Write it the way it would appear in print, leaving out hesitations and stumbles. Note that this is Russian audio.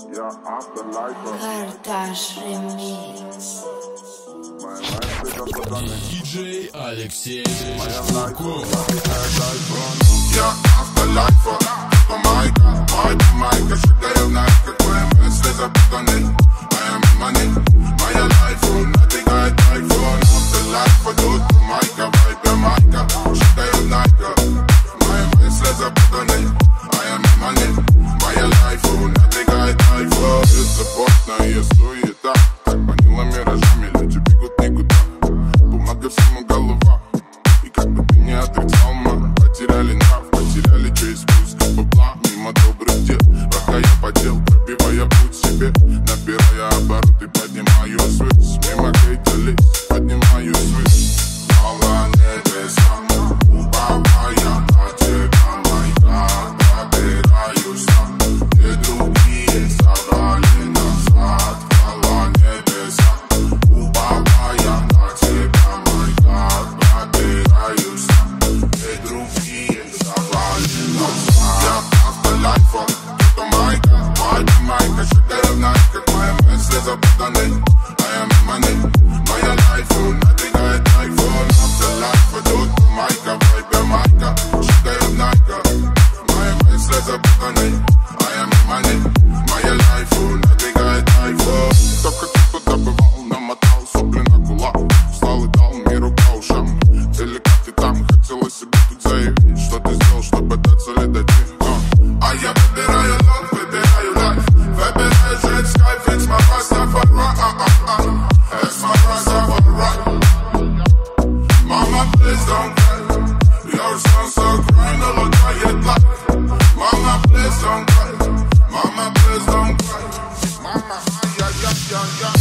Карташ ремикс. Диджей Алексей Кулков. Я автолайфа, это майка, шикаю вновь, какой мысли запутаны. Моя мимани, моя лайфу, надвигает айфон. Автолайфа, тут майка, вайпер майка, шикаю вновь, мои мысли запутаны. Моя мимани, моя лайфу, надвигает айфон. Беззаботная суета, так манила миражами, люди бегут никуда. Бумага всему голова, и как бы ты не отрицал, мы потеряли нрав, потеряли честь, спуск бабла мимо добрых дел. Пока я потел, пробивая путь себе, набирая обороты, поднимаю связь. Мимо гейта лист, поднимаю связь. Мало небесам, уповая на тебя, майка, пробираюсь сам. Где другие собрали назад, мало небесам, уповая на тебя, майка, пробираюсь сам. Где другие собрали назад. Я автолайфа, это майка, шикаю вновь, как мои мысли запутаны. Моя мимани, моя лайфу, надвигает айфон. Автолайфа, тут майка, вайпер майка, шикаю вновь, мои мысли запутаны. Моя мимани, моя лайфу, надвигает айфон. Только ты туда бывал, намотал сопли на кулак, встал и дал миру по ушам. Или как ты там, хотела себе тут заявить, что ты сделал, чтобы до цели дойти. А я выбираю лов, выбираю лайф, выбираю жить в кайф, it's my Rastafari, it's my Rastafari. Mama, please don't cry, your son so crying, all of quiet life. Mama, please don't cry, mama, please don't cry. Mama, ay, ay, ay, ay, ay.